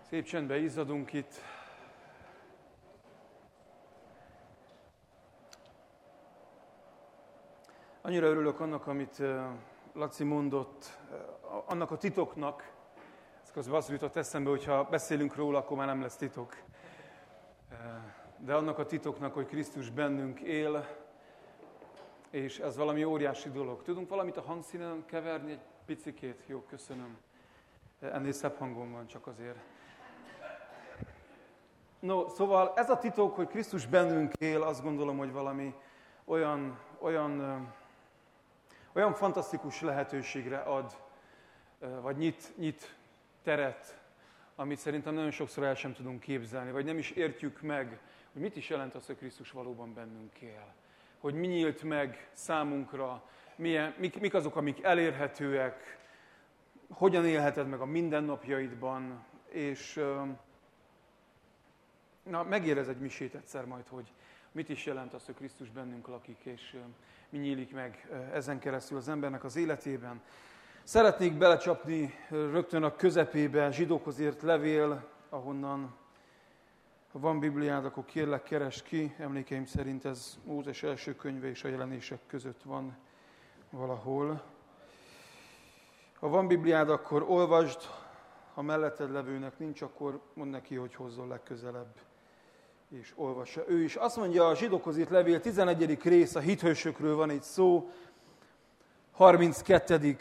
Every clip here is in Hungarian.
Szép csendben izzadunk itt. Annyira örülök annak, amit Laci mondott, annak a titoknak. Ez közben az jutott eszembe, hogyha beszélünk róla, akkor már nem lesz titok. De annak a titoknak, hogy Krisztus bennünk él, és ez valami óriási dolog. Tudunk valamit a hangszínen keverni egy picikét? Jó, köszönöm. Ennél szebb hangom van csak azért. No, szóval ez a titok, hogy Krisztus bennünk él, azt gondolom, hogy valami olyan fantasztikus lehetőségre ad, vagy nyit teret, amit szerintem nagyon sokszor el sem tudunk képzelni, vagy nem is értjük meg, hogy mit is jelent az, hogy Krisztus valóban bennünk él. Hogy mi nyílt meg számunkra, mik azok, amik elérhetőek, hogyan élheted meg a mindennapjaidban, és megérez egy misét egyszer majd, hogy mit is jelent az, hogy Krisztus bennünk lakik, és mi nyílik meg ezen keresztül az embernek az életében. Szeretnék belecsapni rögtön a közepébe, Zsidókhoz írt levél, ahonnan, ha van Bibliád, akkor kérlek, keresd ki. Emlékeim szerint ez Mózes első könyve és a jelenések között van valahol. Ha van Bibliád, akkor olvasd, ha melletted levőnek nincs, akkor mondd neki, hogy hozzon legközelebb, és olvassa ő is. Azt mondja a Zsidókhoz írt levél, 11. rész, a hithősökről van itt szó, 32.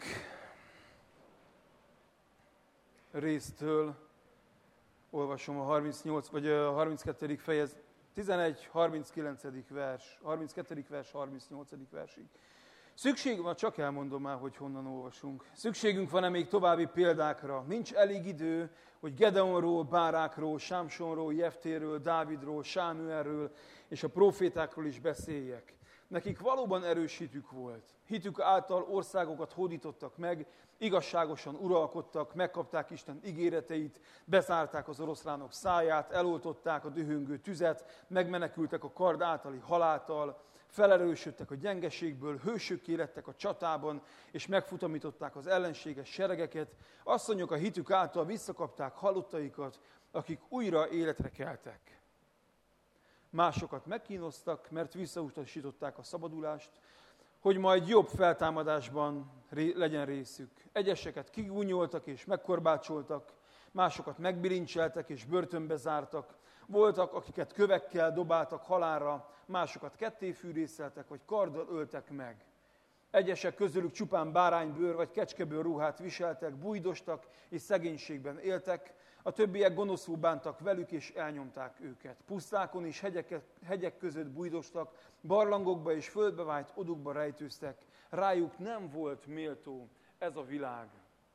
résztől, olvasom a 38, vagy a 32. fejez, 11, 39. vers, 32. vers, 38. versig. Szükség van, csak elmondom már, hogy honnan olvasunk. Szükségünk van-e még további példákra? Nincs elég idő, hogy Gedeonról, Bárákról, Sámsonról, Jeftéről, Dávidról, Sámuelről és a profétákról is beszéljek. Nekik valóban erős hitük volt. Hitük által országokat hódítottak meg, igazságosan uralkodtak, megkapták Isten ígéreteit, bezárták az oroszlánok száját, eloltották a dühöngő tüzet, megmenekültek a kard általi haláltól, felerősödtek a gyengeségből, hősökké lettek a csatában, és megfutamították az ellenséges seregeket. Asszonyok a hitük által visszakapták halottaikat, akik újra életre keltek. Másokat megkínoztak, mert visszautasították a szabadulást, hogy majd jobb feltámadásban legyen részük. Egyeseket kigúnyoltak és megkorbácsoltak, másokat megbilincseltek és börtönbe zártak, voltak, akiket kövekkel dobáltak halálra, másokat kettéfűrészeltek, vagy karddal öltek meg. Egyesek közülük csupán báránybőr vagy kecskebőr ruhát viseltek, bújdostak és szegénységben éltek, a többiek gonoszul bántak velük és elnyomták őket. Pusztákon és hegyek között bújdostak, barlangokba és földbe vájt odukba rejtőztek, rájuk nem volt méltó ez a világ.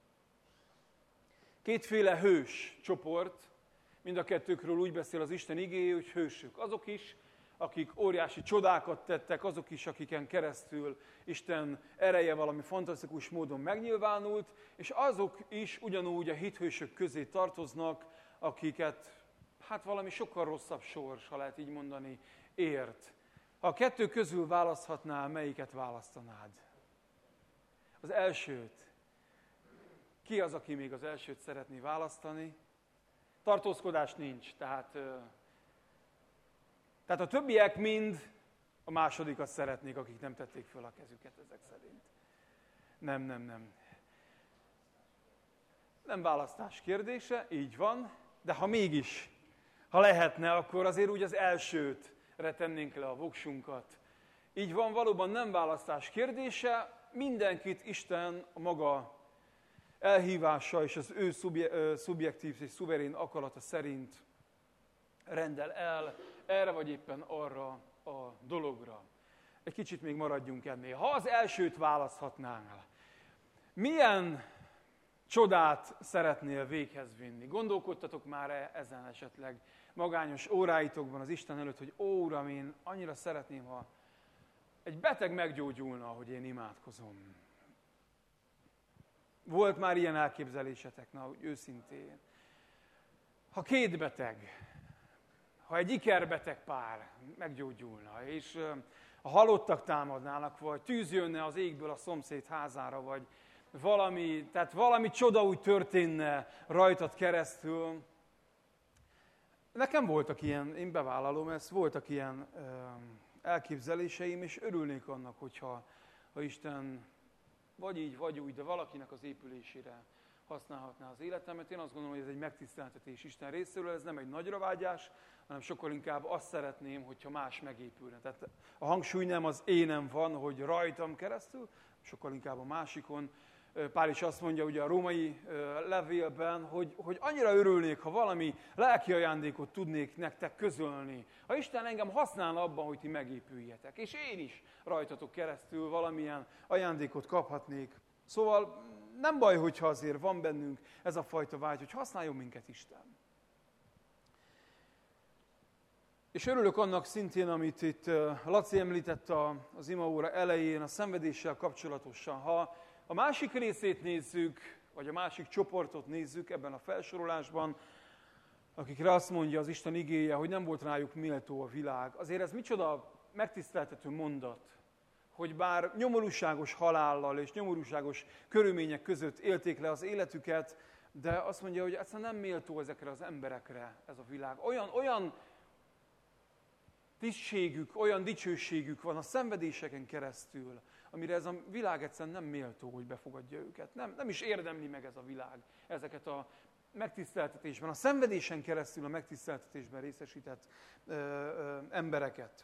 Kétféle hős csoport, mind a kettőkről úgy beszél az Isten igéje, hogy hősök. Azok is, akik óriási csodákat tettek, azok is, akiken keresztül Isten ereje valami fantasztikus módon megnyilvánult, és azok is ugyanúgy a hithősök közé tartoznak, akiket valami sokkal rosszabb sors, ha lehet így mondani, ért. Ha a kettő közül választhatnál, melyiket választanád? Az elsőt. Ki az, aki még az elsőt szeretné választani? Tartózkodás nincs, tehát a többiek mind a másodikat szeretnék, akik nem tették föl a kezüket ezek szerint. Nem. Nem választás kérdése, így van, de ha mégis, ha lehetne, akkor azért úgy az elsőtre tennénk le a voksunkat. Így van, valóban nem választás kérdése, mindenkit Isten a maga elhívása és az ő szubjektív és szuverén akarata szerint rendel el erre vagy éppen arra a dologra. Egy kicsit még maradjunk ennél. Ha az elsőt választhatnál, milyen csodát szeretnél véghez vinni? Gondolkodtatok már ezen esetleg magányos óráitokban az Isten előtt, hogy ó, Uram, én annyira szeretném, ha egy beteg meggyógyulna, ahogy én imádkozom. Volt már ilyen elképzelésetek, na, úgy őszintén. Ha két beteg, ha egy ikerbeteg pár meggyógyulna, és a halottak támadnának, vagy tűz jönne az égből a szomszéd házára, vagy valami csoda úgy történne rajtad keresztül, nekem voltak ilyen, én bevállalom ezt, voltak ilyen elképzeléseim, és örülnék annak, hogyha Isten vagy így, vagy úgy, de valakinek az épülésére használhatná az életemet. Én azt gondolom, hogy ez egy megtiszteltetés Isten részéről, ez nem egy nagyravágyás, hanem sokkal inkább azt szeretném, hogyha más megépülne. Tehát a hangsúly nem az énem van, hogy rajtam keresztül, sokkal inkább a másikon. Pál is azt mondja ugye a római levélben, hogy annyira örülnék, ha valami lelki ajándékot tudnék nektek közölni. Ha Isten engem használna abban, hogy ti megépüljetek. És én is rajtatok keresztül valamilyen ajándékot kaphatnék. Szóval nem baj, hogyha azért van bennünk ez a fajta vágy, hogy használjon minket Isten. És örülök annak szintén, amit itt Laci említett az imaóra elején, a szenvedéssel kapcsolatosan. Ha a másik részét nézzük, vagy a másik csoportot nézzük ebben a felsorolásban, akikre azt mondja az Isten igéje, hogy nem volt rájuk méltó a világ. Azért ez micsoda megtiszteltető mondat, hogy bár nyomorúságos halállal és nyomorúságos körülmények között élték le az életüket, de azt mondja, hogy egyszerűen nem méltó ezekre az emberekre ez a világ. Olyan tisztségük, olyan dicsőségük van a szenvedéseken keresztül, amire ez a világ egyszerűen nem méltó, hogy befogadja őket. Nem is érdemli meg ez a világ ezeket a megtiszteltetésben, a szenvedésen keresztül a megtiszteltetésben részesített embereket.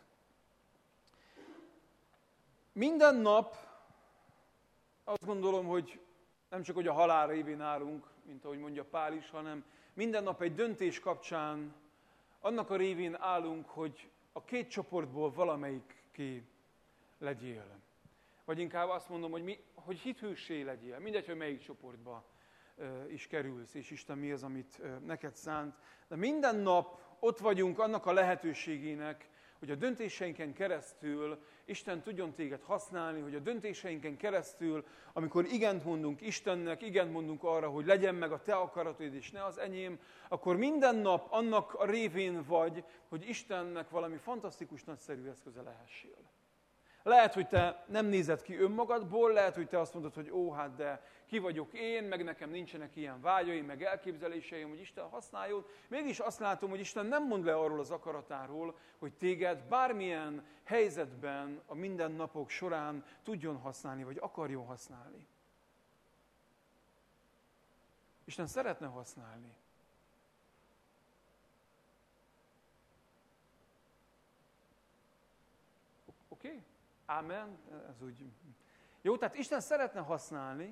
Minden nap azt gondolom, hogy nem csak hogy a halál révén állunk, mint ahogy mondja Pál is, hanem minden nap egy döntés kapcsán annak a révén állunk, hogy a két csoportból valamelyikké legyél. Vagy inkább azt mondom, hogy hithőssé legyél. Mindegy, hogy melyik csoportba is kerülsz, és Isten mi az, amit neked szánt. De minden nap ott vagyunk annak a lehetőségének, hogy a döntéseinken keresztül Isten tudjon téged használni, hogy a döntéseinken keresztül, amikor igent mondunk Istennek, igent mondunk arra, hogy legyen meg a te akaratod és ne az enyém, akkor minden nap annak a révén vagy, hogy Istennek valami fantasztikus, nagyszerű eszköze lehessél. Lehet, hogy te nem nézed ki önmagadból, lehet, hogy te azt mondod, hogy hát de ki vagyok én, meg nekem nincsenek ilyen vágyaim, meg elképzeléseim, hogy Isten használjon. Mégis azt látom, hogy Isten nem mond le arról az akaratáról, hogy téged bármilyen helyzetben a mindennapok során tudjon használni, vagy akarjon használni. Isten szeretne használni. Oké? Ámen? Ez úgy. Jó, tehát Isten szeretne használni,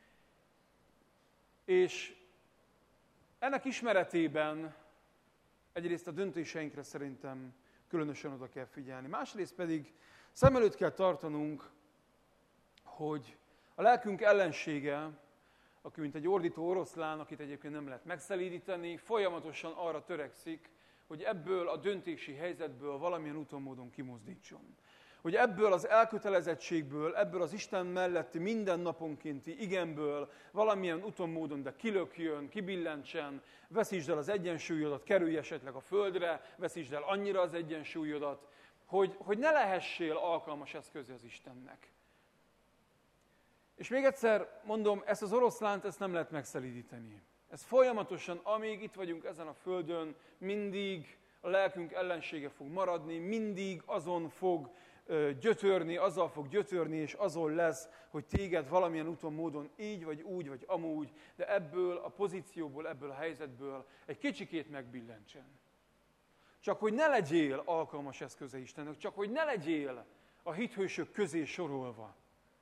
és ennek ismeretében egyrészt a döntéseinkre szerintem különösen oda kell figyelni. Másrészt pedig szem előtt kell tartanunk, hogy a lelkünk ellensége, aki mint egy ordító oroszlán, akit egyébként nem lehet megszelídíteni, folyamatosan arra törekszik, hogy ebből a döntési helyzetből valamilyen úton módon kimozdítson. Hogy ebből az elkötelezettségből, ebből az Isten melletti mindennaponkénti igenből valamilyen úton módon, de kilökjön, kibillentsen, veszítsd el az egyensúlyodat, kerülj esetleg a földre, veszítsd el annyira az egyensúlyodat, hogy ne lehessél alkalmas eszköze az Istennek. És még egyszer mondom, ezt az oroszlánt ezt nem lehet megszelídíteni. Ez folyamatosan, amíg itt vagyunk ezen a földön, mindig a lelkünk ellensége fog maradni, mindig azon fog gyötörni, azzal fog gyötörni, és azon lesz, hogy téged valamilyen úton, módon így, vagy úgy, vagy amúgy, de ebből a pozícióból, ebből a helyzetből egy kicsikét megbillentsen. Csak hogy ne legyél alkalmas eszköze Istennek, csak hogy ne legyél a hithősök közé sorolva.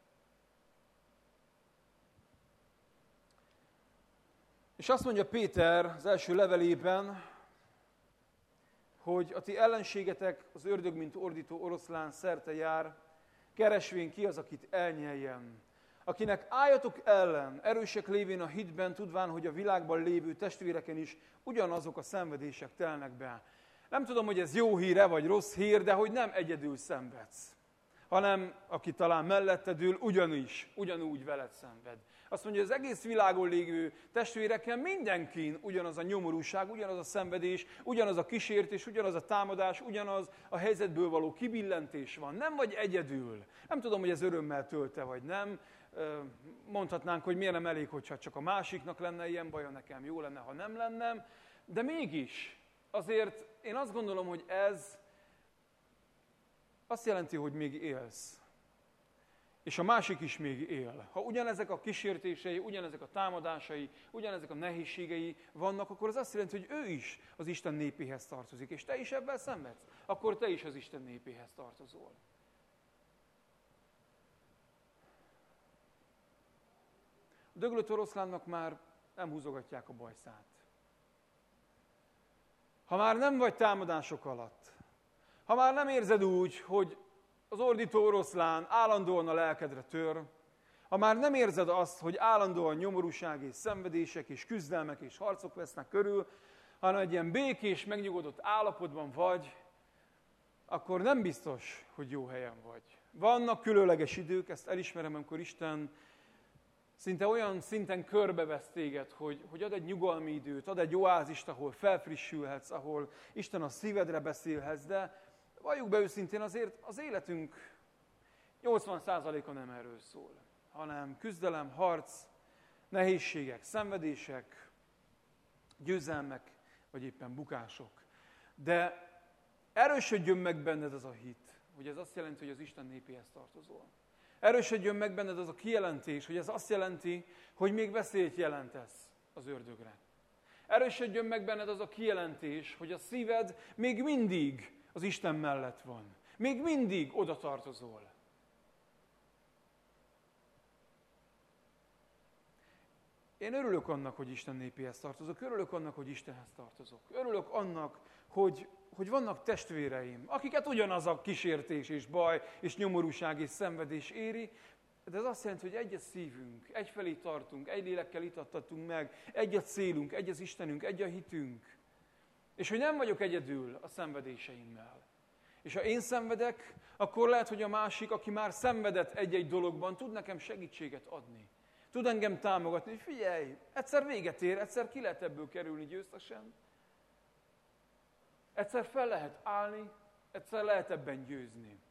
És azt mondja Péter az első levelében, hogy a ti ellenségetek, az ördög, mint ordító oroszlán szerte jár, keresvén ki az, akit elnyeljen. Akinek álljatok ellen, erősek lévén a hitben, tudván, hogy a világban lévő testvéreken is ugyanazok a szenvedések telnek be. Nem tudom, hogy ez jó híre vagy rossz hír, de hogy nem egyedül szenvedsz, hanem aki talán melletted ül, ugyanúgy veled szenved. Azt mondja, hogy az egész világon lévő testvéreken mindenkin ugyanaz a nyomorúság, ugyanaz a szenvedés, ugyanaz a kísértés, ugyanaz a támadás, ugyanaz a helyzetből való kibillentés van. Nem vagy egyedül. Nem tudom, hogy ez örömmel tölte vagy nem. Mondhatnánk, hogy miért nem elég, hogyha csak a másiknak lenne ilyen baja, nekem jó lenne, ha nem lennem. De mégis, azért én azt gondolom, hogy ez azt jelenti, hogy még élsz. És a másik is még él. Ha ugyanezek a kísértései, ugyanezek a támadásai, ugyanezek a nehézségei vannak, akkor az azt jelenti, hogy ő is az Isten népéhez tartozik. És te is ebben szenvedsz, akkor te is az Isten népéhez tartozol. A döglött oroszlánnak már nem húzogatják a bajszát. Ha már nem vagy támadások alatt, ha már nem érzed úgy, hogy az ordító oroszlán állandóan a lelkedre tör, ha már nem érzed azt, hogy állandóan nyomorúság és szenvedések és küzdelmek és harcok vesznek körül, hanem egy ilyen békés, megnyugodott állapotban vagy, akkor nem biztos, hogy jó helyen vagy. Vannak különleges idők, ezt elismerem, amikor Isten szinte olyan szinten körbevesz téged, hogy ad egy nyugalmi időt, ad egy oázist, ahol felfrissülhetsz, ahol Isten a szívedre beszélhetsz, de valljuk be őszintén, azért az életünk 80%-a nem erről szól, hanem küzdelem, harc, nehézségek, szenvedések, győzelmek, vagy éppen bukások. De erősödjön meg benned az a hit, hogy ez azt jelenti, hogy az Isten népéhez tartozol. Erősödjön meg benned az a kijelentés, hogy ez azt jelenti, hogy még veszélyt jelentesz az ördögre. Erősödjön meg benned az a kijelentés, hogy a szíved még mindig az Isten mellett van. Még mindig oda tartozol. Én örülök annak, hogy Isten népéhez tartozok, örülök annak, hogy Istenhez tartozok. Örülök annak, hogy vannak testvéreim, akiket ugyanaz a kísértés és baj, és nyomorúság és szenvedés éri, de ez azt jelenti, hogy egy a szívünk, egyfelé tartunk, egy lélekkel itattatunk meg, egy a célunk, egy az Istenünk, egy a hitünk. És hogy nem vagyok egyedül a szenvedéseimmel. És ha én szenvedek, akkor lehet, hogy a másik, aki már szenvedett egy-egy dologban, tud nekem segítséget adni. Tud engem támogatni, hogy figyelj, egyszer véget ér, egyszer ki lehet ebből kerülni győztesen. Egyszer fel lehet állni, egyszer lehet ebben győzni.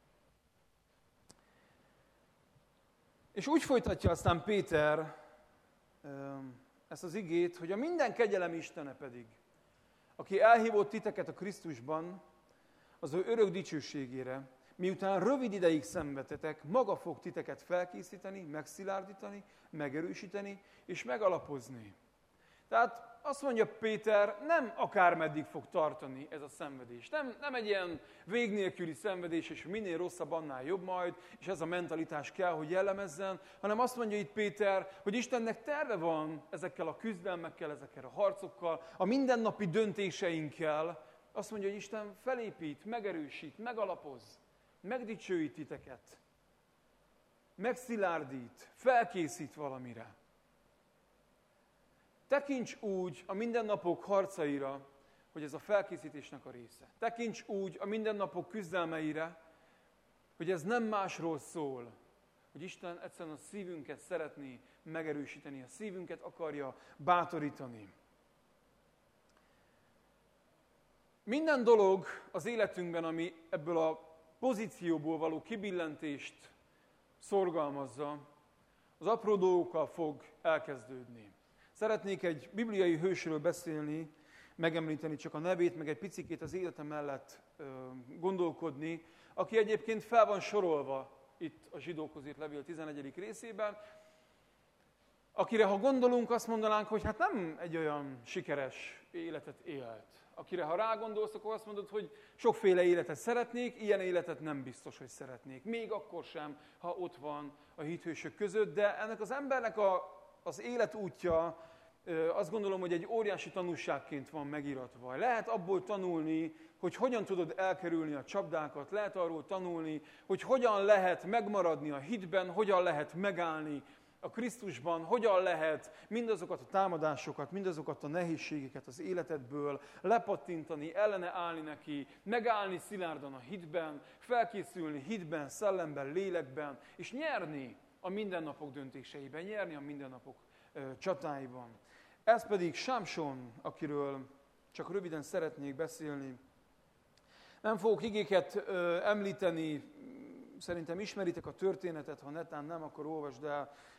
És úgy folytatja aztán Péter ezt az igét, hogy a minden kegyelem Istene pedig, aki elhívott titeket a Krisztusban, az ő örök dicsőségére, miután rövid ideig szenvedtetek, maga fog titeket felkészíteni, megszilárdítani, megerősíteni és megalapozni. Tehát azt mondja Péter, nem akármeddig fog tartani ez a szenvedés. Nem egy ilyen vég nélküli szenvedés, és minél rosszabb, annál jobb majd, és ez a mentalitás kell, hogy jellemezzen, hanem azt mondja itt Péter, hogy Istennek terve van ezekkel a küzdelmekkel, ezekkel a harcokkal, a mindennapi döntéseinkkel. Azt mondja, hogy Isten felépít, megerősít, megalapoz, megdicsőít titeket, megszilárdít, felkészít valamire. Tekints úgy a mindennapok harcaira, hogy ez a felkészítésnek a része. Tekints úgy a mindennapok küzdelmeire, hogy ez nem másról szól, hogy Isten egyszerűen a szívünket szeretné megerősíteni, a szívünket akarja bátorítani. Minden dolog az életünkben, ami ebből a pozícióból való kibillentést szorgalmazza, az apró dolgokkal fog elkezdődni. Szeretnék egy bibliai hősről beszélni, megemlíteni csak a nevét, meg egy picikét az élete mellett gondolkodni, aki egyébként fel van sorolva itt a Zsidókhoz írt levél 11. részében, akire ha gondolunk, azt mondanánk, hogy hát nem egy olyan sikeres életet élt. Akire ha rágondolsz, akkor azt mondod, hogy sokféle életet szeretnék, ilyen életet nem biztos, hogy szeretnék. Még akkor sem, ha ott van a hithősök között, de ennek az embernek az életútja, azt gondolom, hogy egy óriási tanulságként van megiratva. Lehet abból tanulni, hogy hogyan tudod elkerülni a csapdákat, lehet arról tanulni, hogy hogyan lehet megmaradni a hitben, hogyan lehet megállni a Krisztusban, hogyan lehet mindazokat a támadásokat, mindazokat a nehézségeket az életedből lepattintani, ellene állni neki, megállni szilárdan a hitben, felkészülni hitben, szellemben, lélekben, és nyerni a mindennapok döntéseiben, nyerni a mindennapok csatáiban. Ez pedig Sámson, akiről csak röviden szeretnék beszélni. Nem fogok igéket említeni, szerintem ismeritek a történetet, ha netán nem, akkor olvasd el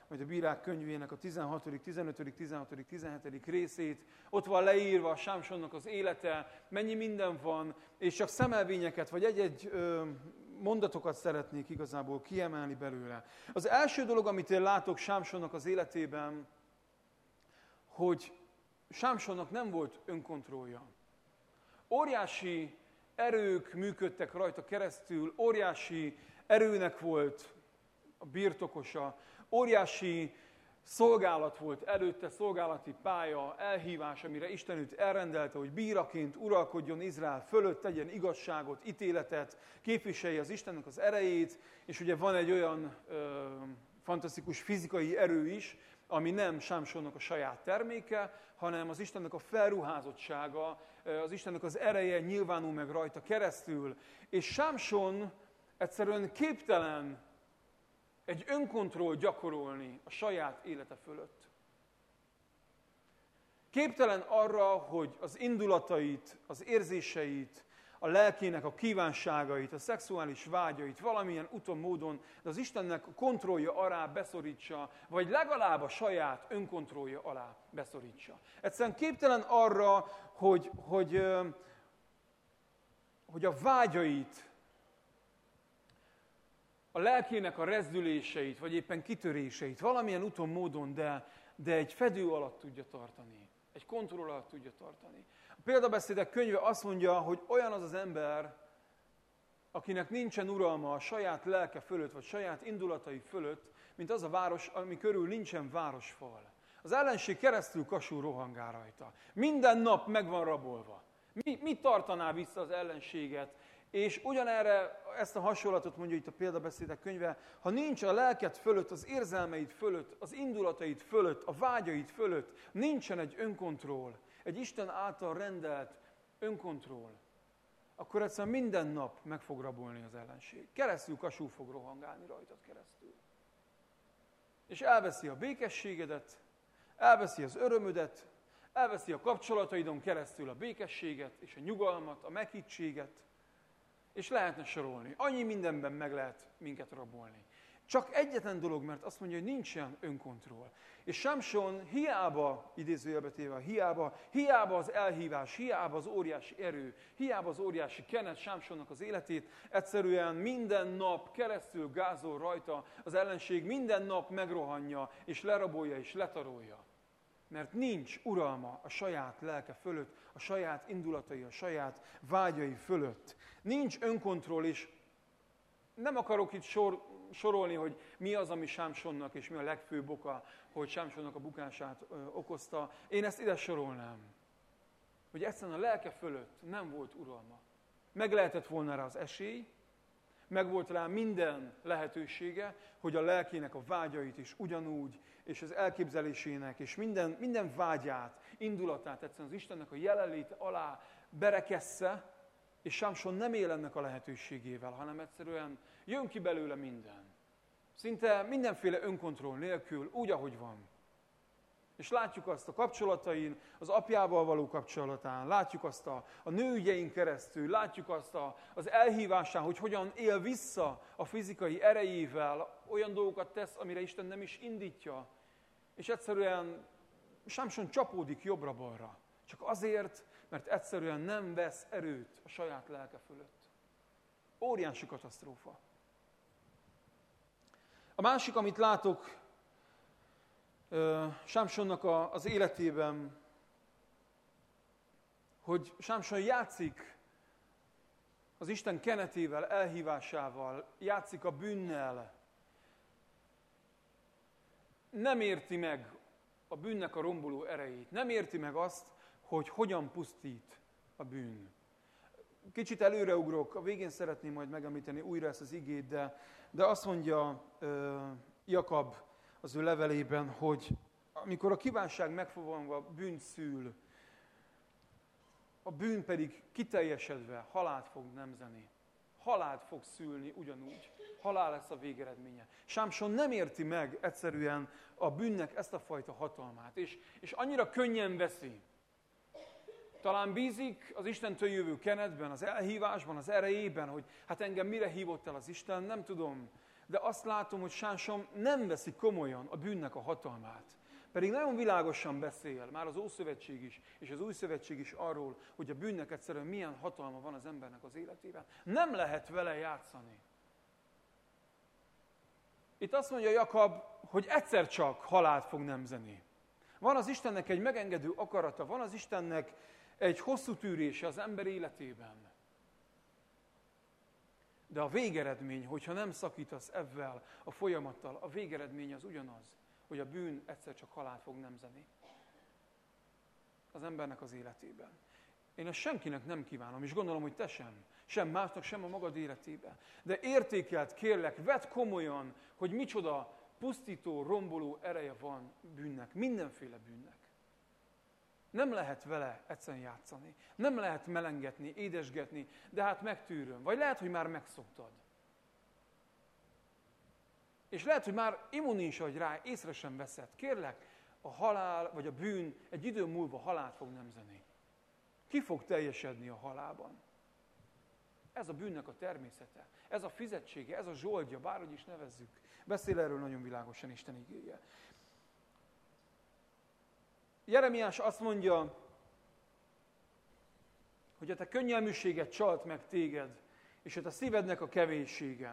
vagy a Bírák könyvének a 16., 15., 16., 17. részét. Ott van leírva Sámsonnak az élete, mennyi minden van, és csak szemelvényeket, vagy egy-egy mondatokat szeretnék igazából kiemelni belőle. Az első dolog, amit én látok Sámsonnak az életében, hogy Sámsonnak nem volt önkontrollja. Óriási erők működtek rajta keresztül, óriási erőnek volt a birtokosa, óriási szolgálat volt előtte, szolgálati pálya, elhívás, amire Isten őt elrendelte, hogy bíraként uralkodjon Izrael fölött, tegyen igazságot, ítéletet, képviselje az Istennek az erejét, és ugye van egy olyan fantasztikus fizikai erő is, ami nem Sámsonnak a saját terméke, hanem az Istennek a felruházottsága, az Istennek az ereje nyilvánul meg rajta keresztül. És Sámson egyszerűen képtelen egy önkontroll gyakorolni a saját élete fölött. Képtelen arra, hogy az indulatait, az érzéseit, a lelkének a kívánságait, a szexuális vágyait valamilyen úton, módon, de az Istennek a kontrollja alá beszorítsa, vagy legalább a saját önkontrollja alá beszorítsa. Egyszerűen képtelen arra, hogy a vágyait, a lelkének a rezdüléseit, vagy éppen kitöréseit valamilyen úton, módon, de egy fedő alatt tudja tartani. Egy kontroll alatt tudja tartani. A példabeszédek könyve azt mondja, hogy olyan az az ember, akinek nincsen uralma a saját lelke fölött, vagy saját indulatai fölött, mint az a város, ami körül nincsen városfal. Az ellenség keresztül kasul rohangál rajta. Minden nap meg van rabolva. Mi tartaná vissza az ellenséget? És ugyanerre ezt a hasonlatot mondja itt a példabeszédek könyve, ha nincs a lelked fölött, az érzelmeid fölött, az indulataid fölött, a vágyaid fölött, nincsen egy önkontroll, egy Isten által rendelt önkontroll, akkor egyszerűen minden nap meg fog rabolni az ellenség. Keresztül kasul fog rohangálni rajtad keresztül. És elveszi a békességedet, elveszi az örömödet, elveszi a kapcsolataidon keresztül a békességet és a nyugalmat, a meghittséget, és lehetne sorolni. Annyi mindenben meg lehet minket rabolni. Csak egyetlen dolog, mert azt mondja, hogy nincsen önkontroll. És Sámson hiába, idézőjelbe téve, hiába az elhívás, hiába az óriási erő, hiába az óriási kenet Sámsonnak az életét, egyszerűen minden nap keresztül gázol rajta az ellenség, minden nap megrohanja, és lerabolja, és letarolja. Mert nincs uralma a saját lelke fölött, a saját indulatai, a saját vágyai fölött. Nincs önkontroll, és nem akarok itt sorolni, hogy mi az, ami Sámsonnak, és mi a legfőbb oka, hogy Sámsonnak a bukását okozta. Én ezt ide sorolnám. Hogy egyszerűen a lelke fölött nem volt uralma. Meg lehetett volna rá az esély, meg volt rá minden lehetősége, hogy a lelkének a vágyait is ugyanúgy, és az elképzelésének, és minden vágyát, indulatát egyszerűen az Istennek a jelenléte alá berekessze, és Sámson nem él ennek a lehetőségével, hanem egyszerűen jön ki belőle minden. Szinte mindenféle önkontroll nélkül, úgy, ahogy van. És látjuk azt a kapcsolatain, az apjával való kapcsolatán, látjuk azt a nőügyein keresztül, látjuk azt az elhívásán, hogy hogyan él vissza a fizikai erejével, olyan dolgokat tesz, amire Isten nem is indítja. És egyszerűen Sámson csapódik jobbra-balra. Csak azért, mert egyszerűen nem vesz erőt a saját lelke fölött. Óriási katasztrófa. A másik, amit látok Sámsonnak az életében, hogy Sámson játszik az Isten kenetével, elhívásával, játszik a bűnnel. Nem érti meg a bűnnek a romboló erejét. Nem érti meg azt, hogy hogyan pusztít a bűn. Kicsit előreugrok, a végén szeretném majd megemlíteni újra ezt az igét, de azt mondja Jakab az ő levelében, hogy amikor a kívánság megfogalmazva bűnt szül, a bűn pedig kiteljesedve halált fog nemzeni. Halált fog szülni ugyanúgy. Halál lesz a végeredménye. Sámson nem érti meg egyszerűen a bűnnek ezt a fajta hatalmát, és annyira könnyen veszi. Talán bízik az Istentől jövő kenetben, az elhívásban, az erejében, hogy hát engem mire hívott el az Isten, nem tudom. de azt látom, hogy Sámson nem veszi komolyan a bűnnek a hatalmát. Pedig nagyon világosan beszél, már az Ószövetség is, és az Új Szövetség is arról, hogy a bűnnek egyszerűen milyen hatalma van az embernek az életében. Nem lehet vele játszani. Itt azt mondja Jakab, hogy egyszer csak halált fog nemzeni. Van az Istennek egy megengedő akarata, van az Istennek egy hosszú tűrése az ember életében. De a végeredmény, hogyha nem szakítasz ezzel a folyamattal, a végeredmény az ugyanaz, hogy a bűn egyszer csak halált fog nemzeni az embernek az életében. Én ezt senkinek nem kívánom, és gondolom, hogy te sem. Sem másnak, sem a magad életében. De értékelt, kérlek, vedd komolyan, hogy micsoda pusztító, romboló ereje van bűnnek, mindenféle bűnnek. Nem lehet vele egyszerűen játszani. Nem lehet melengetni, édesgetni, de hát megtűröm. Vagy lehet, hogy már megszoktad. És lehet, hogy már immunis vagy rá, észre sem veszed. Kérlek, a halál vagy a bűn egy idő múlva halált fog nemzeni. Ki fog teljesedni a halálban? Ez a bűnnek a természete. Ez a fizetsége, ez a zsoldja, bárhogy is nevezzük. Beszél erről nagyon világosan Isten igéje. Jeremiás azt mondja, hogy a te könnyelműséget csalt meg téged, és a te szívednek a kevéssége.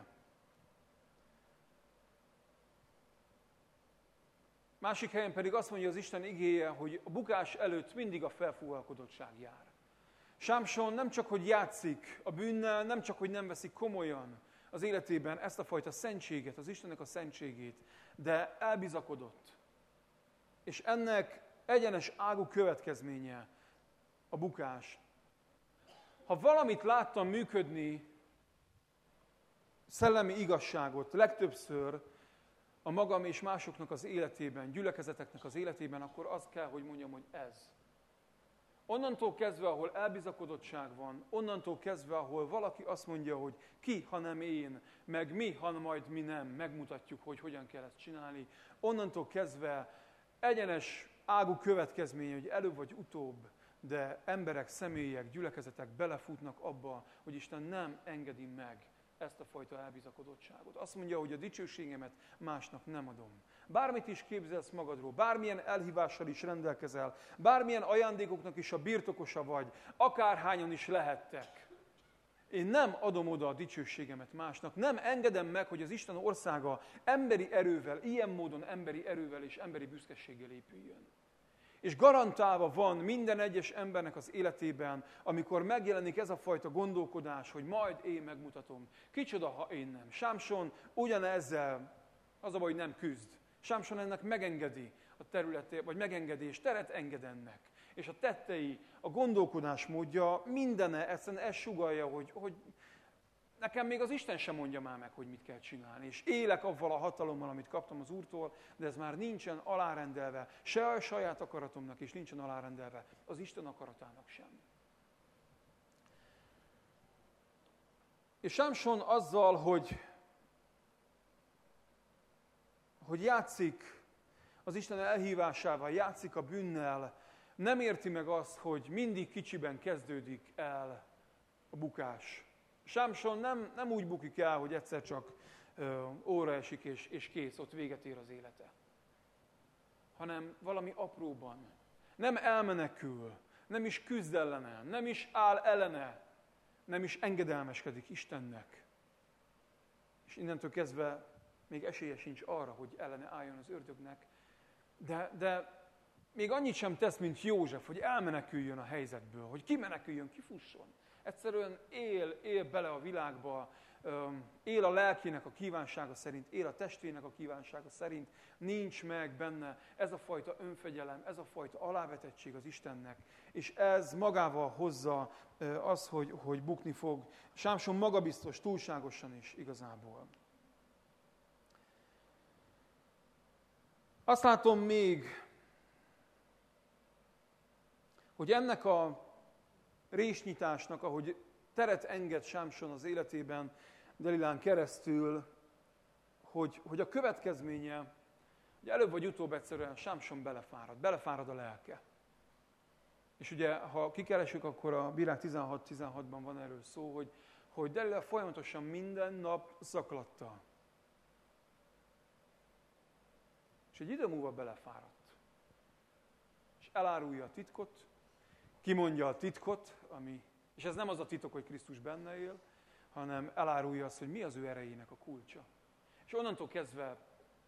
Másik helyen pedig azt mondja az Isten igéje, hogy a bukás előtt mindig a felfúvalkodottság jár. Sámson nem csak, hogy játszik a bűnnel, nem csak, hogy nem veszik komolyan az életében ezt a fajta szentséget, az Istennek a szentségét, de elbizakodott. És ennek egyenes ágú következménye a bukás. Ha valamit láttam működni, szellemi igazságot legtöbbször a magam és másoknak az életében, gyülekezeteknek az életében, akkor azt kell, hogy mondjam, hogy ez. Onnantól kezdve, ahol elbizakodottság van, onnantól kezdve, ahol valaki azt mondja, hogy ki, ha nem én, meg mi, ha majd mi nem, megmutatjuk, hogy hogyan kell ezt csinálni, onnantól kezdve egyenes ágú következménye, hogy előbb vagy utóbb, de emberek, személyek, gyülekezetek belefutnak abba, hogy Isten nem engedi meg ezt a fajta elbizakodottságot. Azt mondja, hogy a dicsőségemet másnak nem adom. Bármit is képzelsz magadról, bármilyen elhívással is rendelkezel, bármilyen ajándékoknak is a birtokosa vagy, akárhányan is lehettek. Én nem adom oda a dicsőségemet másnak, nem engedem meg, hogy az Isten országa emberi erővel, ilyen módon emberi erővel és emberi büszkeséggel épüljön. És garantálva van minden egyes embernek az életében, amikor megjelenik ez a fajta gondolkodás, hogy majd én megmutatom. Kicsoda, ha én nem. Sámson ugyanezzel, az a baj, hogy nem küzd. Sámson ennek megengedi a területét, vagy megengedi, és teret enged ennek. És a tettei, a gondolkodás módja, mindene egyszerűen ezt sugallja, hogy nekem még az Isten sem mondja már meg, hogy mit kell csinálni. És élek avval a hatalommal, amit kaptam az Úrtól, de ez már nincsen alárendelve, se a saját akaratomnak is nincsen alárendelve, az Isten akaratának sem. És Sámson azzal, hogy játszik az Isten elhívásával, játszik a bűnnel, nem érti meg azt, hogy mindig kicsiben kezdődik el a bukás. Sámson nem úgy bukik el, hogy egyszer csak óra esik és kész, ott véget ér az élete. Hanem valami apróban. Nem elmenekül, nem is küzd ellene, nem is áll ellene, nem is engedelmeskedik Istennek. És innentől kezdve még esélye sincs arra, hogy ellene álljon az ördögnek, de még annyit sem tesz, mint József, hogy elmeneküljön a helyzetből, hogy kimeneküljön, kifusson. Egyszerűen él bele a világba, él a lelkének a kívánsága szerint, él a testvének a kívánsága szerint, nincs meg benne ez a fajta önfegyelem, ez a fajta alávetettség az Istennek, és ez magával hozza az, hogy bukni fog. Sámson magabiztos, túlságosan is igazából. Azt látom még, hogy ennek a résnyitásnak, ahogy teret enged Sámson az életében, Delilán keresztül, hogy a következménye, hogy előbb vagy utóbb egyszerűen Sámson belefárad a lelke. És ugye, ha kikeresünk, akkor a Bírák 16:16-ban van erről szó, hogy Delilá folyamatosan minden nap zaklatta És egy idő múlva belefáradt. És elárulja a titkot, kimondja a titkot, és ez nem az a titok, hogy Krisztus benne él, hanem elárulja azt, hogy mi az ő erejének a kulcsa. És onnantól kezdve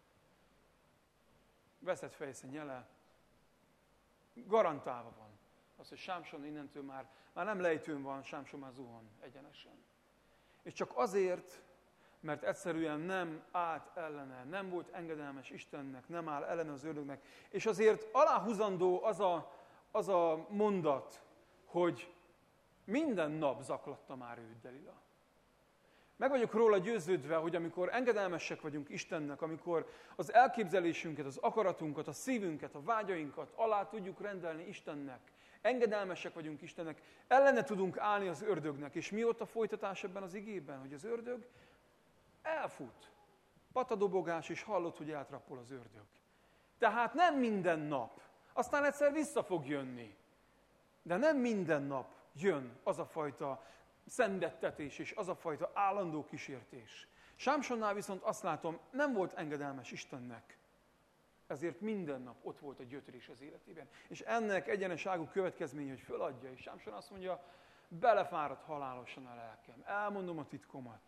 veszett fejsze nyele, garantálva van. Az, hogy Sámson innentől már nem lejtőn van, Sámson már zuhan egyenesen. És csak azért, mert egyszerűen nem állt ellene, nem volt engedelmes Istennek, nem áll ellene az ördögnek. És azért aláhúzandó az a mondat, hogy minden nap zaklatta már őt Delila. Meg vagyok róla győződve, hogy amikor engedelmesek vagyunk Istennek, amikor az elképzelésünket, az akaratunkat, a szívünket, a vágyainkat alá tudjuk rendelni Istennek, engedelmesek vagyunk Istennek, ellene tudunk állni az ördögnek. És mi ott a folytatás ebben az igében? Hogy az ördög elfut. Patadobogás, és hallott, hogy eltrappol az ördög. Tehát nem minden nap. Aztán egyszer vissza fog jönni. De nem minden nap jön az a fajta szenvedtetés és az a fajta állandó kísértés. Sámsonnál viszont azt látom, nem volt engedelmes Istennek. Ezért minden nap ott volt a gyötrés az életében. És ennek egyeneságú következménye, hogy föladja. És Sámson azt mondja, belefáradt halálosan a lelkem. Elmondom a titkomat.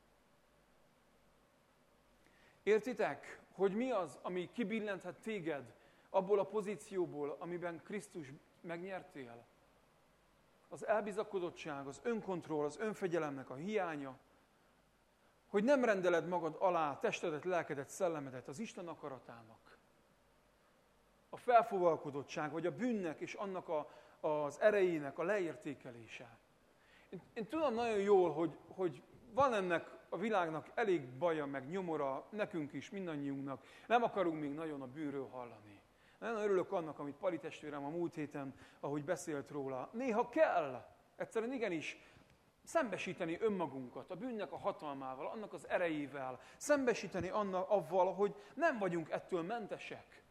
Értitek, hogy mi az, ami kibillenthet téged abból a pozícióból, amiben Krisztus megnyertél? Az elbizakodottság, az önkontroll, az önfegyelemnek a hiánya, hogy nem rendeled magad alá testedet, lelkedet, szellemedet az Isten akaratának. A felfogalkodottság, vagy a bűnnek és annak az erejének a leértékelése. Én tudom nagyon jól, hogy van ennek a világnak elég baja, meg nyomora, nekünk is, mindannyiunknak. Nem akarunk még nagyon a bűnről hallani. Nagyon örülök annak, amit Pali testvérem a múlt héten, ahogy beszélt róla. Néha kell, egyszerűen igenis, szembesíteni önmagunkat, a bűnnek a hatalmával, annak az erejével, szembesíteni avval, hogy nem vagyunk ettől mentesek.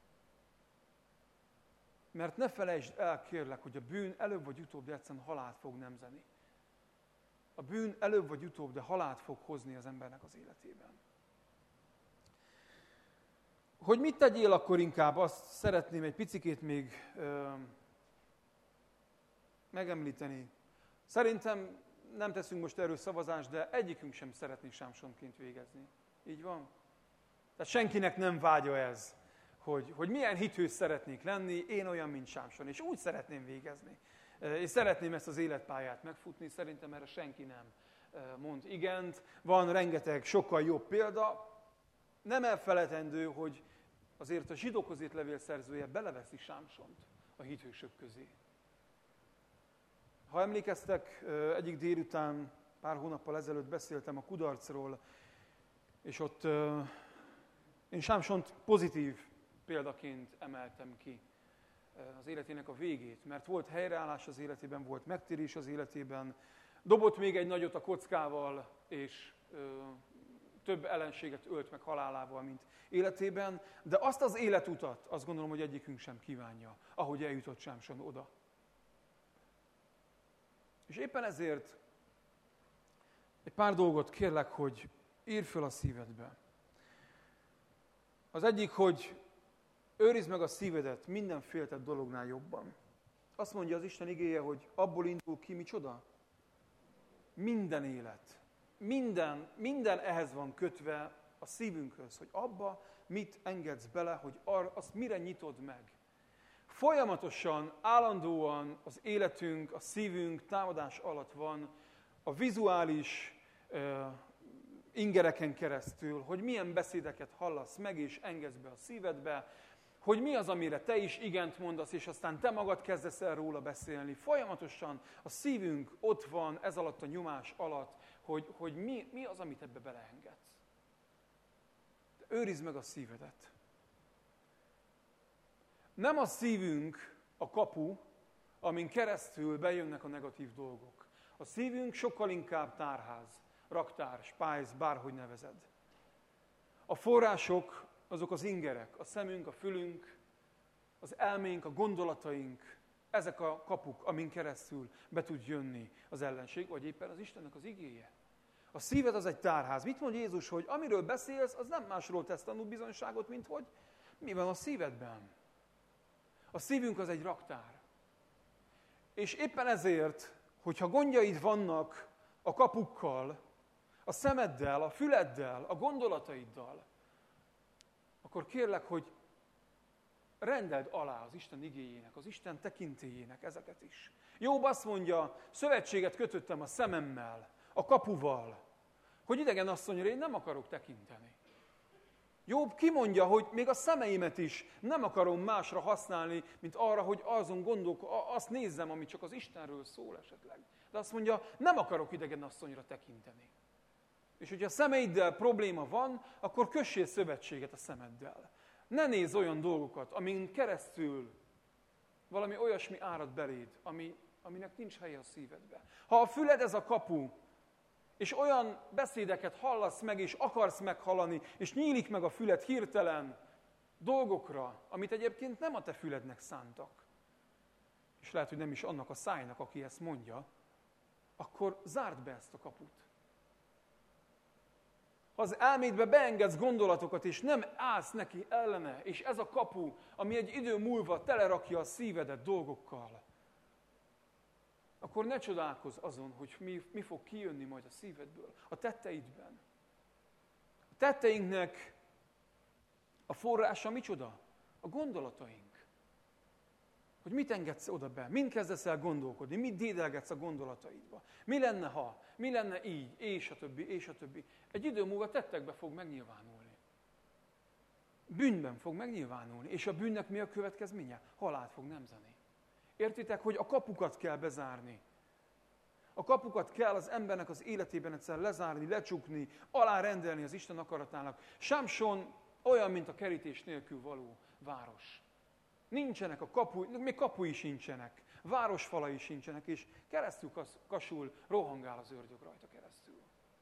Mert ne felejtsd el, kérlek, hogy a bűn előbb vagy utóbb, de egyszerűen halált fog nemzeni. A bűn előbb vagy utóbb, de halált fog hozni az embernek az életében. Hogy mit tegyél akkor inkább, azt szeretném egy picikét még megemlíteni. Szerintem nem teszünk most erről szavazást, de egyikünk sem szeretné Sámsonként végezni. Így van? Tehát senkinek nem vágya ez, hogy milyen hithős szeretnék lenni, én olyan, mint Sámson, és úgy szeretném végezni. És szeretném ezt az életpályát megfutni, szerintem erre senki nem mond igent. Van rengeteg, sokkal jobb példa. Nem elfelejtendő, hogy azért a zsidókhoz írt levél szerzője beleveszi Sámsont a hithősök közé. Ha emlékeztek, egyik délután, pár hónappal ezelőtt beszéltem a kudarcról, és ott én Sámsont pozitív példaként emeltem ki az életének a végét, mert volt helyreállás az életében, volt megtérés az életében, dobott még egy nagyot a kockával, és több ellenséget ölt meg halálával, mint életében, de azt az életutat, azt gondolom, hogy egyikünk sem kívánja, ahogy eljutott Sámson oda. És éppen ezért egy pár dolgot kérlek, hogy írd föl a szívedbe. Az egyik, hogy őrizd meg a szívedet minden féltett dolognál jobban. Azt mondja az Isten igéje, hogy abból indul ki micsoda? Minden élet. Minden ehhez van kötve a szívünkhöz, hogy abba mit engedsz bele, hogy azt mire nyitod meg. Folyamatosan, állandóan az életünk, a szívünk támadás alatt van a vizuális ingereken keresztül, hogy milyen beszédeket hallasz meg és engedsz be a szívedbe, hogy mi az, amire te is igent mondasz, és aztán te magad kezdesz el róla beszélni. Folyamatosan a szívünk ott van ez alatt a nyomás alatt, hogy mi az, amit ebbe beleengedsz. Őrizd meg a szívedet. Nem a szívünk a kapu, amin keresztül bejönnek a negatív dolgok. A szívünk sokkal inkább tárház, raktár, spájz, bárhogy nevezed. A források azok az ingerek, a szemünk, a fülünk, az elménk, a gondolataink, ezek a kapuk, amin keresztül be tud jönni az ellenség, vagy éppen az Istennek az igéje. A szíved az egy tárház. Mit mond Jézus, hogy amiről beszélsz, az nem másról tesz tanúbizonyságot, mint hogy Mi van a szívedben? A szívünk az egy raktár. És éppen ezért, hogyha gondjaid vannak a kapukkal, a szemeddel, a füleddel, a gondolataiddal, akkor kérlek, hogy rendeld alá az Isten igéjének, az Isten tekintélyének ezeket is. Jobb azt mondja, szövetséget kötöttem a szememmel, a kapuval, hogy idegen asszonyra én nem akarok tekinteni. Jobb kimondja, hogy még a szemeimet is nem akarom másra használni, mint arra, hogy azon azt nézzem, ami csak az Istenről szól esetleg. De azt mondja, nem akarok idegen asszonyra tekinteni. És hogyha a szemeiddel probléma van, akkor kössél szövetséget a szemeddel. Ne nézz olyan dolgokat, amin keresztül valami olyasmi árad beléd, aminek nincs helye a szívedbe. Ha a füled ez a kapu, és olyan beszédeket hallasz meg, és akarsz meghallani, és nyílik meg a füled hirtelen dolgokra, amit egyébként nem a te fülednek szántak, és lehet, hogy nem is annak a szájnak, aki ezt mondja, akkor zárd be ezt a kaput. Ha az elmédbe beengedsz gondolatokat, és nem állsz neki ellene, és ez a kapu, ami egy idő múlva telerakja a szívedet dolgokkal, akkor ne csodálkozz azon, hogy mi fog kijönni majd a szívedből, a tetteidben. A tetteinknek a forrása micsoda? A gondolataink. Hogy mit engedsz oda be, mind kezdesz el gondolkodni, mit dédelgetsz a gondolataidba. Mi lenne ha, mi lenne így, és a többi, és a többi. Egy idő múlva tettekbe fog megnyilvánulni. Bűnben fog megnyilvánulni, és a bűnnek mi a következménye? Halált fog nemzeni. Értitek, hogy a kapukat kell bezárni. A kapukat kell az embernek az életében egyszer lezárni, lecsukni, alárendelni az Isten akaratának. Sámson olyan, mint a kerítés nélkül való város. Nincsenek a kapuj, még kapui sincsenek, városfalai sincsenek, és keresztül kasul, rohangál az ördög rajta keresztül.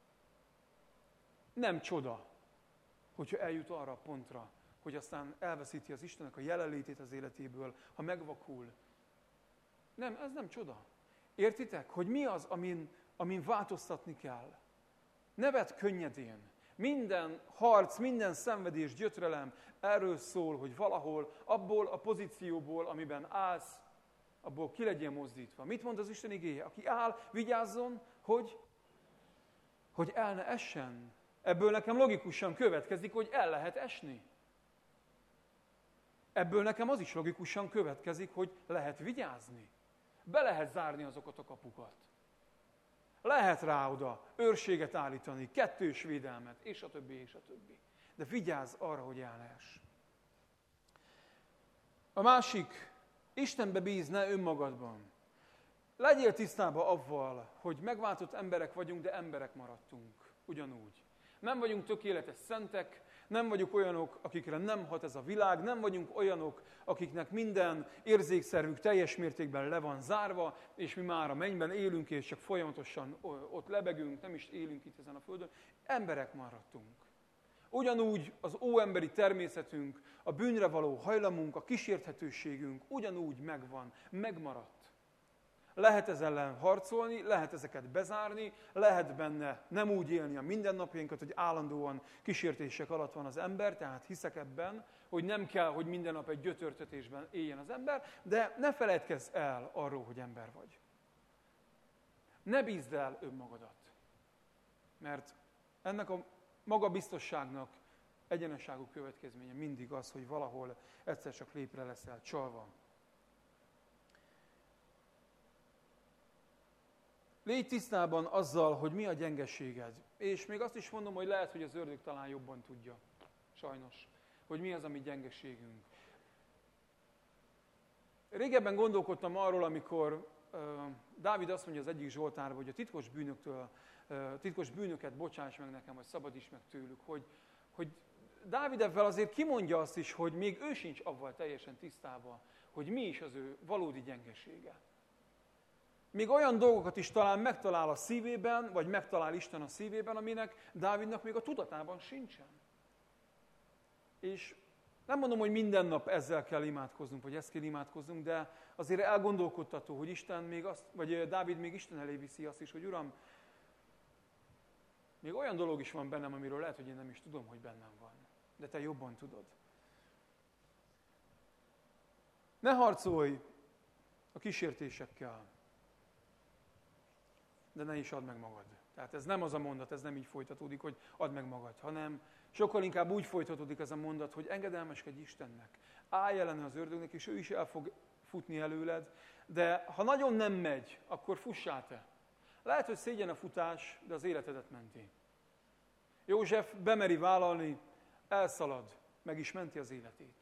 Nem csoda, hogyha eljut arra a pontra, hogy aztán elveszíti az Istennek a jelenlétét az életéből, ha megvakul. Nem, ez nem csoda. Értitek, hogy mi az, amin változtatni kell? Ne vedd könnyedén. Minden harc, minden szenvedés, gyötrelem erről szól, hogy valahol, abból a pozícióból, amiben állsz, abból ki legyél mozdítva. Mit mond az Isten igéje? Aki áll, vigyázzon, hogy el ne essen. Ebből nekem logikusan következik, hogy el lehet esni. Ebből nekem az is logikusan következik, hogy lehet vigyázni. Be lehet zárni azokat a kapukat. Lehet rá oda őrséget állítani, kettős védelmet, és a többi, és a többi. De vigyázz arra, hogy el ne ess. A másik, Istenbe bízz, ne önmagadban. Legyél tisztában avval, hogy megváltott emberek vagyunk, de emberek maradtunk. Ugyanúgy. Nem vagyunk tökéletes szentek, nem vagyunk olyanok, akikre nem hat ez a világ, nem vagyunk olyanok, akiknek minden érzékszervük teljes mértékben le van zárva, és mi már a mennyben élünk, és csak folyamatosan ott lebegünk, nem is élünk itt ezen a földön. Emberek maradtunk. Ugyanúgy az óemberi természetünk, a bűnre való hajlamunk, a kísérthetőségünk ugyanúgy megvan, megmaradt. Lehet ez ellen harcolni, lehet ezeket bezárni, lehet benne nem úgy élni a mindennapjainkat, hogy állandóan kísértések alatt van az ember, tehát hiszek ebben, hogy nem kell, hogy minden nap egy gyötörtetésben éljen az ember, de ne feledkezz el arról, hogy ember vagy. Ne bízd el önmagadat, mert ennek a magabiztosságnak egyenesságú következménye mindig az, hogy valahol egyszer csak lépre leszel csalva. Légy tisztában azzal, hogy mi a gyengeséged. És még azt is mondom, hogy lehet, hogy az ördög talán jobban tudja. Sajnos. Hogy mi az, ami gyengeségünk. Régebben gondolkodtam arról, amikor Dávid azt mondja az egyik Zsoltárban, hogy a titkos bűnöket bocsáss meg nekem, vagy szabadíts meg tőlük. Hogy Dávid ebben azért kimondja azt is, hogy még ő sincs avval teljesen tisztában, hogy mi is az ő valódi gyengesége. Még olyan dolgokat is talán megtalál a szívében, vagy megtalál Isten a szívében, aminek Dávidnak még a tudatában sincsen. És nem mondom, hogy minden nap ezzel kell imádkoznunk, vagy ezt kell imádkoznunk, de azért elgondolkodtató, hogy Isten még azt, vagy Dávid még Isten elé viszi azt is, hogy Uram, még olyan dolog is van bennem, amiről lehet, hogy én nem is tudom, hogy bennem van. De te jobban tudod. Ne harcolj a kísértésekkel, de ne is add meg magad. Tehát ez nem az a mondat, ez nem így folytatódik, hogy add meg magad, hanem sokkal inkább úgy folytatódik ez a mondat, hogy engedelmeskedj Istennek. Állj ellene az ördögnek, és ő is el fog futni előled, de ha nagyon nem megy, akkor fussál te. Lehet, hogy szégyen a futás, de az életedet menti. József bemeri vállalni, elszalad, meg is menti az életét.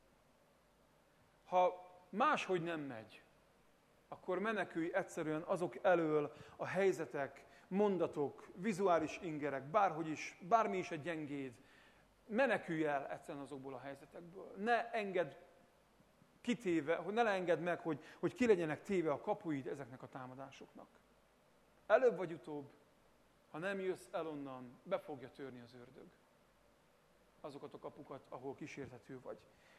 Ha máshogy nem megy, akkor menekülj egyszerűen azok elől a helyzetek, mondatok, vizuális ingerek, bármi is egy gyengéd, menekülj el egyszerűen azokból a helyzetekből. Ne engedd meg, hogy ki legyenek téve a kapuid ezeknek a támadásoknak. Előbb vagy utóbb, ha nem jössz el onnan, be fogja törni az ördög azokat a kapukat, ahol kísérthető vagy.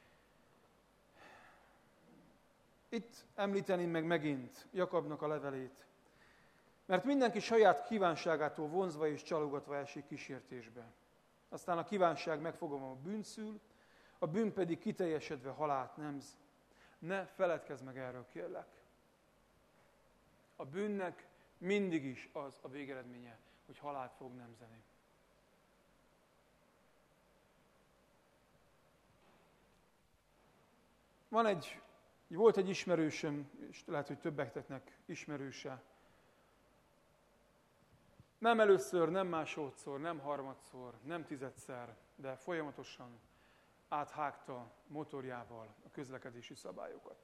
Itt említeném meg megint Jakabnak a levelét, mert mindenki saját kívánságától vonzva és csalogatva esik kísértésbe. Aztán a kívánság megfogalma bűnt szül, a bűn pedig kiteljesedve halált nemz. Ne feledkezz meg erről, kérlek. A bűnnek mindig is az a végeredménye, hogy halált fog nemzeni. Volt egy ismerősöm, és lehet, hogy többeknek ismerőse. Nem először, nem másodszor, nem harmadszor, nem tizedszer, de folyamatosan áthágta motorjával a közlekedési szabályokat.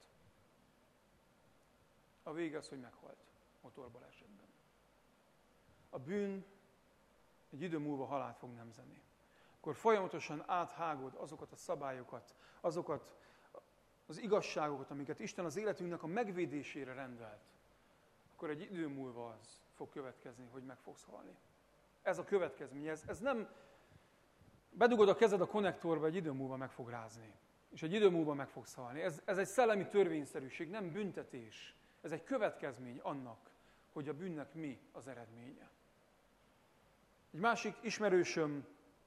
A vége az, hogy meghalt motorbalesetben. A bűn egy idő múlva halált fog nemzeni. Akkor folyamatosan áthágod azokat a szabályokat, azokat az igazságokat, amiket Isten az életünknek a megvédésére rendelt, akkor egy idő múlva az fog következni, hogy meg fogsz halni. Ez a következmény, ez nem... Bedugod a kezed a konnektorba, egy idő múlva meg fog rázni. És egy idő múlva meg fogsz halni. Ez egy szellemi törvényszerűség, nem büntetés. Ez egy következmény annak, hogy a bűnnek mi az eredménye. Egy másik ismerősöm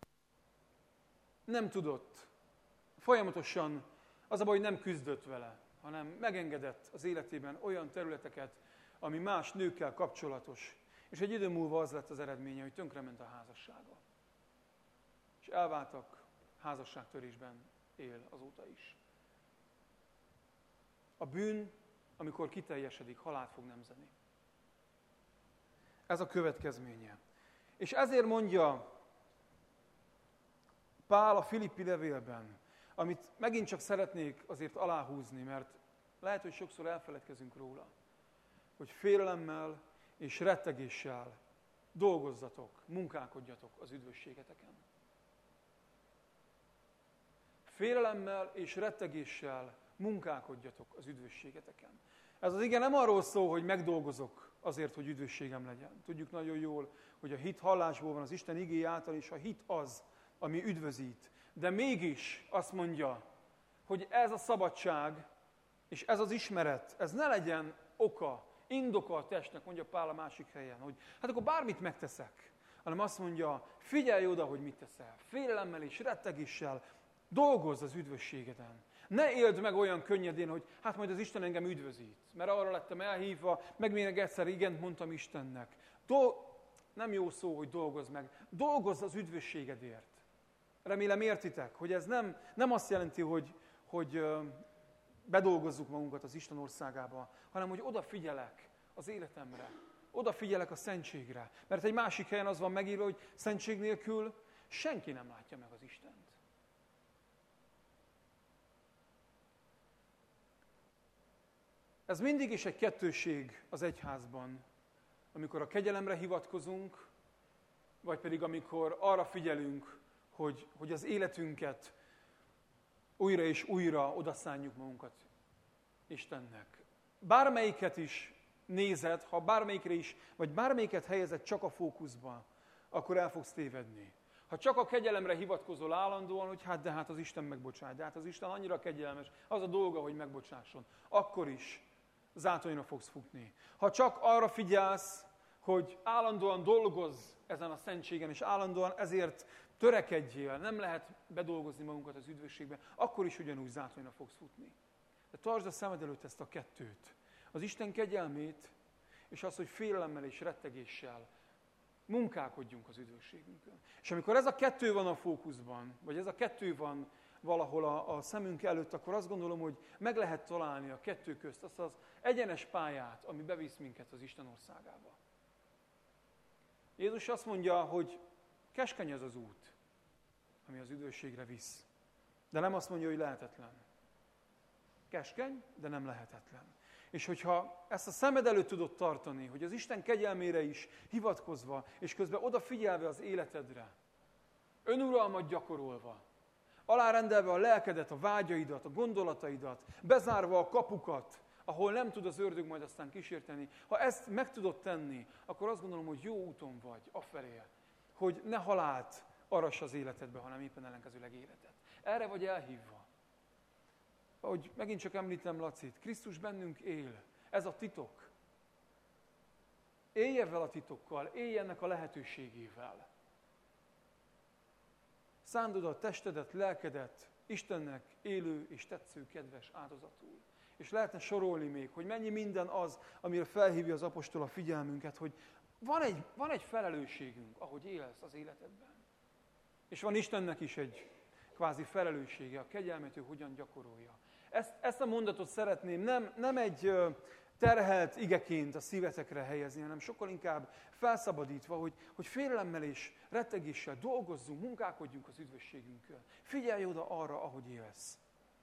nem tudott, folyamatosan az a baj, hogy nem küzdött vele, hanem megengedett az életében olyan területeket, ami más nőkkel kapcsolatos. És egy idő múlva az lett az eredménye, hogy tönkrement a házassága. És elváltak, házasságtörésben él azóta is. A bűn, amikor kiteljesedik, halált fog nemzeni. Ez a következménye. És ezért mondja Pál a Filippi levélben, amit megint csak szeretnék azért aláhúzni, mert lehet, hogy sokszor elfeledkezünk róla, hogy félelemmel és rettegéssel dolgozzatok, munkálkodjatok az üdvösségeteken. Félelemmel és rettegéssel munkálkodjatok az üdvösségeteken. Ez az ige nem arról szól, hogy megdolgozok azért, hogy üdvösségem legyen. Tudjuk nagyon jól, hogy a hit hallásból van az Isten igéje által, és a hit az, ami üdvözít. De mégis azt mondja, hogy ez a szabadság, és ez az ismeret, ez ne legyen oka, indoka a testnek, mondja Pál a másik helyen, hogy hát akkor bármit megteszek, hanem azt mondja, figyelj oda, hogy mit teszel. Félelemmel és rettegéssel dolgozz az üdvösségeden. Ne éld meg olyan könnyedén, hogy hát majd az Isten engem üdvözít, mert arra lettem elhívva, meg még egyszer igent mondtam Istennek. Nem jó szó, hogy dolgozz meg. Dolgozz az üdvösségedért. Remélem értitek, hogy ez nem azt jelenti, hogy bedolgozzuk magunkat az Isten országába, hanem hogy odafigyelek az életemre, odafigyelek a szentségre. Mert egy másik helyen az van megírva, hogy szentség nélkül senki nem látja meg az Istent. Ez mindig is egy kettősség az egyházban, amikor a kegyelemre hivatkozunk, vagy pedig amikor arra figyelünk, hogy az életünket újra és újra odaszánjuk magunkat Istennek. Bármelyiket is nézed, ha bármelyikre is, vagy bármelyiket helyezed csak a fókuszba, akkor el fogsz tévedni. Ha csak a kegyelemre hivatkozol állandóan, hogy hát az Isten megbocsáj, de hát az Isten annyira kegyelmes, az a dolga, hogy megbocsásson, akkor is zátonyra fogsz futni. Ha csak arra figyelsz, hogy állandóan dolgozz ezen a szentségen, és állandóan ezért törekedjél, nem lehet bedolgozni magunkat az üdvösségbe, akkor is ugyanúgy zátonyra fogsz futni. De tartsd a szemed előtt ezt a kettőt. Az Isten kegyelmét, és az, hogy félelemmel és rettegéssel munkálkodjunk az üdvösségünkön. És amikor ez a kettő van a fókuszban, vagy ez a kettő van valahol a szemünk előtt, akkor azt gondolom, hogy meg lehet találni a kettő közt azt az egyenes pályát, ami bevisz minket az Isten országába. Jézus azt mondja, hogy keskeny az az út, ami az üdvösségre visz. De nem azt mondja, hogy lehetetlen. Keskeny, de nem lehetetlen. És hogyha ezt a szemed előtt tudod tartani, hogy az Isten kegyelmére is hivatkozva, és közben odafigyelve az életedre, önuralmat gyakorolva, alárendelve a lelkedet, a vágyaidat, a gondolataidat, bezárva a kapukat, ahol nem tud az ördög majd aztán kísérteni, ha ezt meg tudod tenni, akkor azt gondolom, hogy jó úton vagy afelé, hogy ne halált arass az életedbe, hanem éppen ellenkezőleg életet. Erre vagy elhívva. Ahogy megint csak említem Lacit, Krisztus bennünk él. Ez a titok. Élj ezzel a titokkal, élj ennek a lehetőségével. Szánd a testedet, lelkedet Istennek élő és tetsző, kedves áldozatul. És lehetne sorolni még, hogy mennyi minden az, amire felhívja az apostol a figyelmünket, hogy van egy felelősségünk, ahogy élsz az életedben. És van Istennek is egy kvázi felelőssége, a kegyelmet ő hogyan gyakorolja. Ezt a mondatot szeretném nem egy terhelt igeként a szívetekre helyezni, hanem sokkal inkább felszabadítva, hogy félelemmel és rettegéssel dolgozzunk, munkálkodjunk az üdvösségünkön. Figyelj oda arra, ahogy élsz.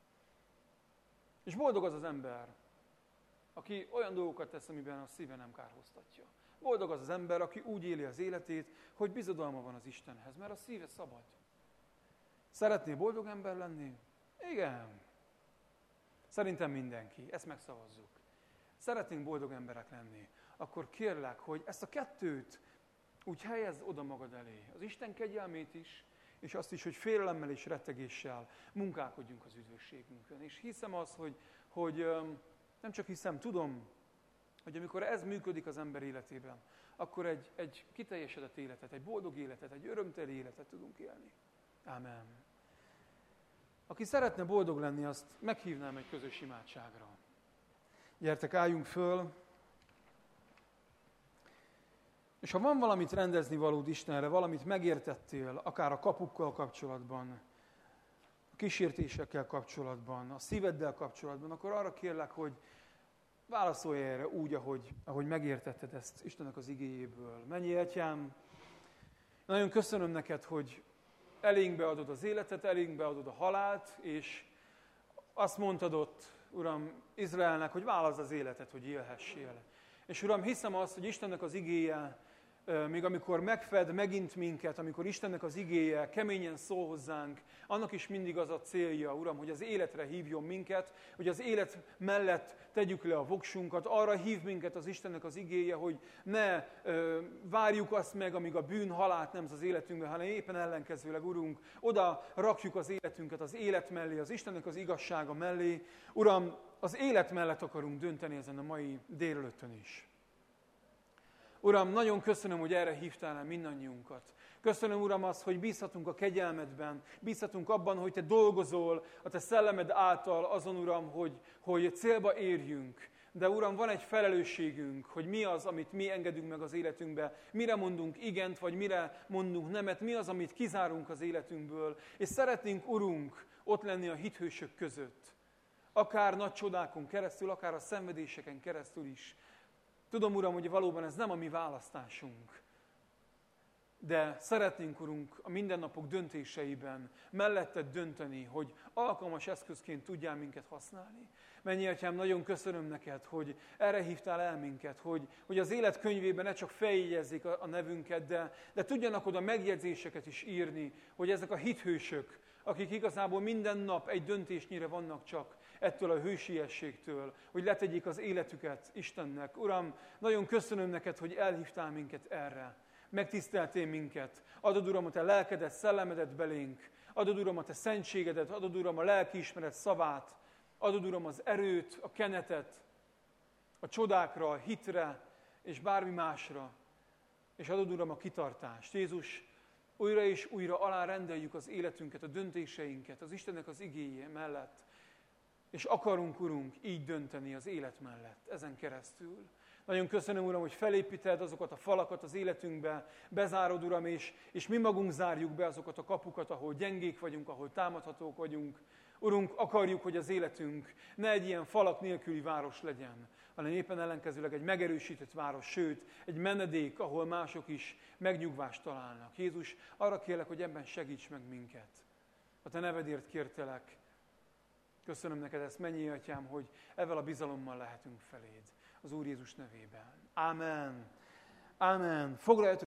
És boldog az az ember, aki olyan dolgokat tesz, amiben a szíve nem kárhoztatja. Boldog az az ember, aki úgy éli az életét, hogy bizodalma van az Istenhez, mert a szíve szabad. Szeretnél boldog ember lenni? Igen. Szerintem mindenki. Ezt megszavazzuk. Szeretnénk boldog emberek lenni. Akkor kérlek, hogy ezt a kettőt úgy helyezd oda magad elé. Az Isten kegyelmét is, és azt is, hogy félelemmel és rettegéssel munkálkodjunk az üdvösségünkön. És hiszem azt, hogy nem csak hiszem, tudom, hogy amikor ez működik az ember életében, akkor egy kiteljesedett életet, egy boldog életet, egy örömteli életet tudunk élni. Ámen. Aki szeretne boldog lenni, azt meghívnám egy közös imádságra. Gyertek, álljunk föl. És ha van valamit rendezni valód Istenre, valamit megértettél, akár a kapukkal kapcsolatban, a kísértésekkel kapcsolatban, a szíveddel kapcsolatban, akkor arra kérlek, hogy válaszolj erre úgy, ahogy megértetted ezt Istennek az igéjéből. Menjél, Atyám, nagyon köszönöm neked, hogy elénk beadod az életet, elénk beadod a halált, és azt mondtad ott, Uram, Izraelnek, hogy válaszd az életet, hogy élhessél. És Uram, hiszem azt, hogy Istennek az igéje, még amikor megfed megint minket, amikor Istennek az igéje keményen szól hozzánk, annak is mindig az a célja, Uram, hogy az életre hívjon minket, hogy az élet mellett tegyük le a voksunkat, arra hív minket az Istennek az igéje, hogy ne várjuk azt meg, amíg a bűn halált nemz az életünkbe, hanem éppen ellenkezőleg, Urunk, oda rakjuk az életünket az élet mellé, az Istennek az igazsága mellé. Uram, az élet mellett akarunk dönteni ezen a mai délelőttön is. Uram, nagyon köszönöm, hogy erre hívtál el mindannyiunkat. Köszönöm, Uram, azt, hogy bízhatunk a kegyelmedben, bízhatunk abban, hogy Te dolgozol a Te szellemed által azon, Uram, hogy célba érjünk. De, Uram, van egy felelősségünk, hogy mi az, amit mi engedünk meg az életünkbe, mire mondunk igent, vagy mire mondunk nemet, mi az, amit kizárunk az életünkből. És szeretnénk, Urunk, ott lenni a hithősök között. Akár nagy csodákon keresztül, akár a szenvedéseken keresztül is. Tudom, Uram, hogy valóban ez nem a mi választásunk, de szeretnénk, Urunk, a mindennapok döntéseiben melletted dönteni, hogy alkalmas eszközként tudjál minket használni. Mennyi, Atyám, nagyon köszönöm neked, hogy erre hívtál el minket, hogy az élet könyvében ne csak feljegyezzék a nevünket, de tudjanak oda megjegyzéseket is írni, hogy ezek a hithősök, akik igazából minden nap egy döntésnyire vannak csak ettől a hősiességtől, hogy letegyék az életüket Istennek. Uram, nagyon köszönöm neked, hogy elhívtál minket erre. Megtiszteltél minket. Adod, Uram, a Te lelkedet, szellemedet belénk. Adod, Uram, a Te szentségedet. Adod, Uram, a lelkiismeret szavát. Adod, Uram, az erőt, a kenetet, a csodákra, a hitre, és bármi másra. És adod, Uram, a kitartást. Jézus, újra és újra alárendeljük az életünket, a döntéseinket, az Istennek az igéje mellett. És akarunk, Urunk, így dönteni az élet mellett, ezen keresztül. Nagyon köszönöm, Uram, hogy felépíted azokat a falakat az életünkbe, bezárod, Uram, és mi magunk zárjuk be azokat a kapukat, ahol gyengék vagyunk, ahol támadhatók vagyunk. Urunk, akarjuk, hogy az életünk ne egy ilyen falak nélküli város legyen, hanem éppen ellenkezőleg egy megerősített város, sőt, egy menedék, ahol mások is megnyugvást találnak. Jézus, arra kérlek, hogy ebben segíts meg minket. A Te nevedért kértelek. Köszönöm neked ezt, mennyi Atyám, hogy ezzel a bizalommal lehetünk feléd. Az Úr Jézus nevében. Ámen. Ámen. Foglaljatok